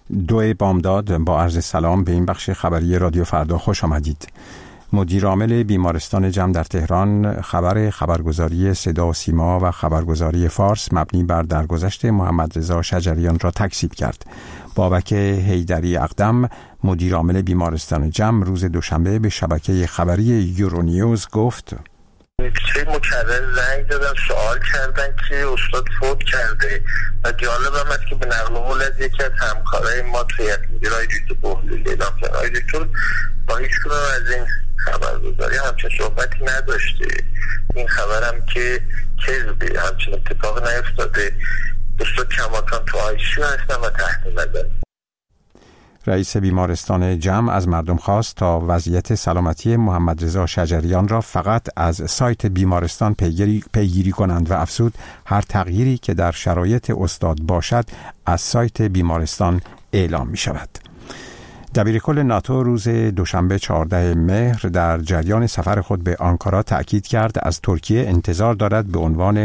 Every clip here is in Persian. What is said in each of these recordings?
2 بامداد، با عرض سلام به این بخش خبری رادیو فردا خوش آمدید. مدیر عامل بیمارستان جم در تهران خبرگزاری صدا و سیما و خبرگزاری فارس مبنی بر درگذشت محمد رضا شجریان را تکذیب کرد. بابک حیدری اقدم، مدیر عامل بیمارستان جم، روز دوشنبه به شبکه خبری یورونیوز گفت: مکرر زنگ دادن سوال کردن که استاد فوت کرده و جالب هم است که به نقل قول از یکی از همکارای ما توی مدیرای دیت بحلیل اعلام کرد آقای دکتر با هیچ کدوم از این خبرگزاری همچین صحبتی نداشته. این خبرم که کذبه، همچین اتفاق نیفتاده. استاد کماکان تو آیسیو هستن و تحت نظر. رئیس بیمارستان جم از مردم خواست تا وضعیت سلامتی محمد رضا شجریان را فقط از سایت بیمارستان پیگیری کنند و افزود هر تغییری که در شرایط استاد باشد از سایت بیمارستان اعلام می شود. دبیرکل ناتو روز دوشنبه 14 مهر در جریان سفر خود به آنکارا تأکید کرد از ترکیه انتظار دارد به عنوان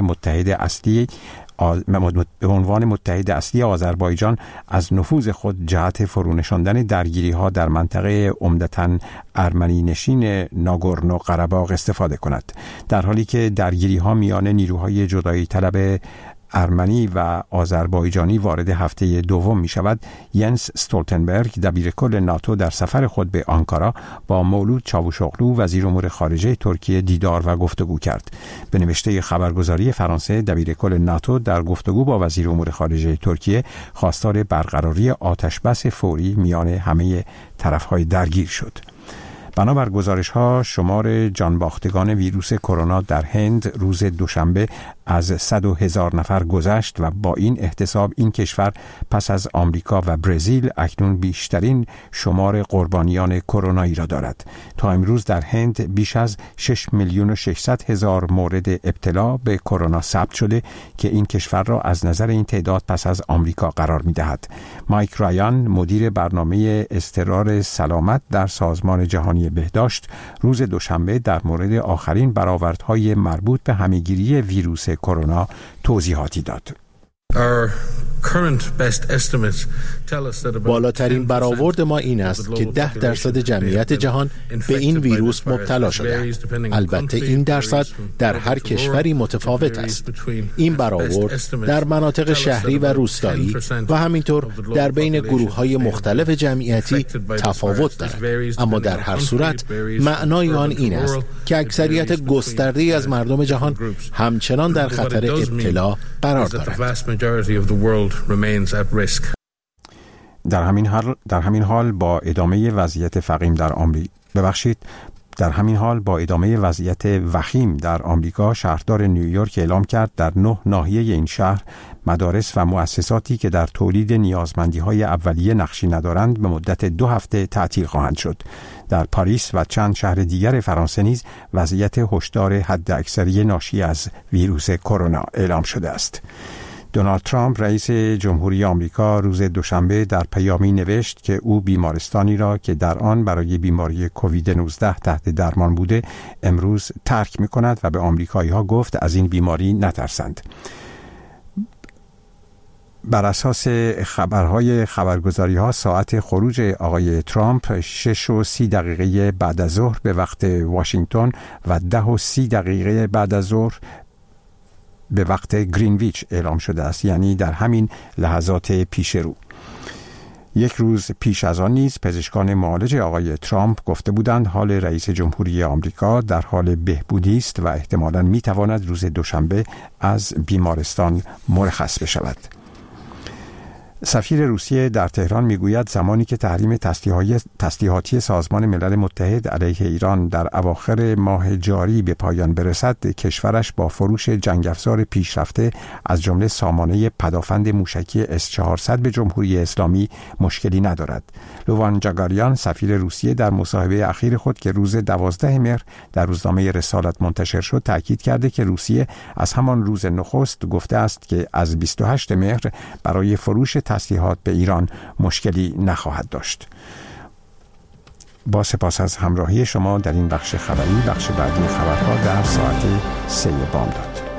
متحد اصلی آذربایجان از نفوذ خود جهت فرونشاندن درگیری‌ها در منطقه عمدتاً ارمنی نشین ناگورنو قره‌باغ استفاده کند، در حالی که درگیری‌ها میان نیروهای جدایی طلب ارمنی و آذربایجانی وارد هفته دوم می شود. ینس استولتنبرگ دبیرکل ناتو در سفر خود به آنکارا با مولود چاوشوغلو وزیر امور خارجه ترکیه دیدار و گفتگو کرد. به نوشته خبرگزاری فرانسه، دبیرکل ناتو در گفتگو با وزیر امور خارجه ترکیه خواستار برقراری آتشبس فوری میان همه طرف‌های درگیر شد. بنابر گزارش‌ها شمار جانباختگان ویروس کرونا در هند روز دوشنبه از 100,000 نفر گذشت و با این احتساب این کشور پس از آمریکا و برزیل اکنون بیشترین شمار قربانیان کرونایی را دارد. تا امروز در هند بیش از 6,600,000 مورد ابتلا به کرونا ثبت شده که این کشور را از نظر این تعداد پس از آمریکا قرار می‌دهد. مایک رایان، مدیر برنامه اضطرار سلامت در سازمان جهانی بهداشت، روز دوشنبه در مورد آخرین برآوردهای مربوط به همه‌گیری ویروس کرونا توضیحاتی داد. بالاترین برآورد ما این است که 10% جمعیت جهان به این ویروس مبتلا شده. البته این درصد در هر کشوری متفاوت است. این برآورد در مناطق شهری و روستایی و همینطور در بین گروه‌های مختلف جمعیتی تفاوت دارد، اما در هر صورت معنای آن این است که اکثریت گسترده‌ای از مردم جهان همچنان در خطر ابتلا قرار دارند. در همین حال با ادامه وضعیت وخیم در آمریکا، شهردار نیویورک اعلام کرد در 9 ناحیه این شهر مدارس و مؤسساتی که در تولید نیازمندی‌های اولیه نقشی ندارند به مدت 2 هفته تعطیل خواهند شد. در پاریس و چند شهر دیگر فرانسه نیز وضعیت هشدار حداکثری ناشی از ویروس کرونا اعلام شده است. دونالد ترامپ رئیس جمهوری آمریکا روز دوشنبه در پیامی نوشت که او بیمارستانی را که در آن برای بیماری کووید 19 تحت درمان بوده امروز ترک می کند و به آمریکایی‌ها گفت از این بیماری نترسند. بر اساس خبرگزاری‌ها ساعت خروج آقای ترامپ 6:30 بعد از ظهر به وقت واشنگتن و 10:30 بعد از ظهر به وقت گرینویچ اعلام شده است، یعنی در همین لحظات پیش رو. یک روز پیش از آن نیز پزشکان معالج آقای ترامپ گفته بودند حال رئیس جمهوری آمریکا در حال بهبودی است و احتمالاً میتواند روز دوشنبه از بیمارستان مرخص بشود. سفیر روسیه در تهران میگوید زمانی که تحریم تسلیحاتی سازمان ملل متحد علیه ایران در اواخر ماه جاری به پایان برسد، کشورش با فروش جنگ افزار پیشرفته از جمله سامانه پدافند موشکی S-400 به جمهوری اسلامی مشکلی ندارد. لوان جاگاریان، سفیر روسیه، در مصاحبه اخیر خود که روز 12 مهر در روزنامه رسالت منتشر شد تأکید کرده که روسیه از همان روز نخست گفته است که از 28 مهر برای فروش تسلیحات به ایران مشکلی نخواهد داشت. با سپاس از همراهی شما در این بخش خبری، بخش بعدی خبرها در ساعت 3 بامداد.